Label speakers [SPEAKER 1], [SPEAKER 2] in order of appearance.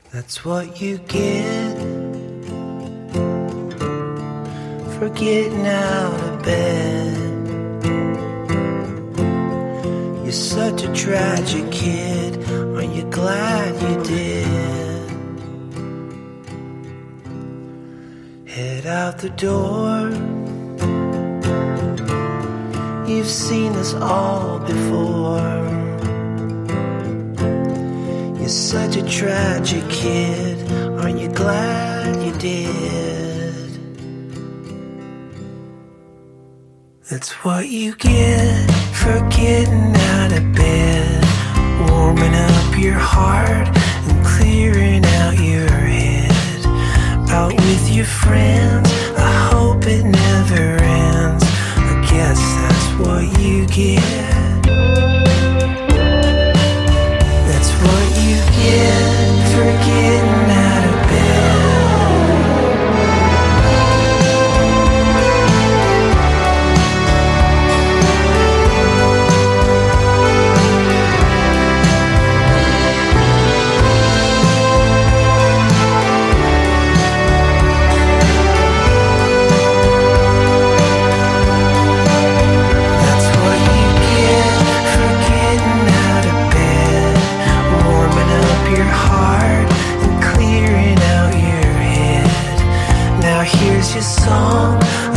[SPEAKER 1] That's what you get for getting out of bed. You're such a tragic kid. Aren't you glad you did? Head out the door. You've seen this all before. You're such a tragic kid. Aren't you glad you did? That's what you get for getting out of bed, warming up your heart and clearing out your head. Out with your friends, I hope it never ends. I guess that's what you get. That's what you get for getting out of bed. Here's your song.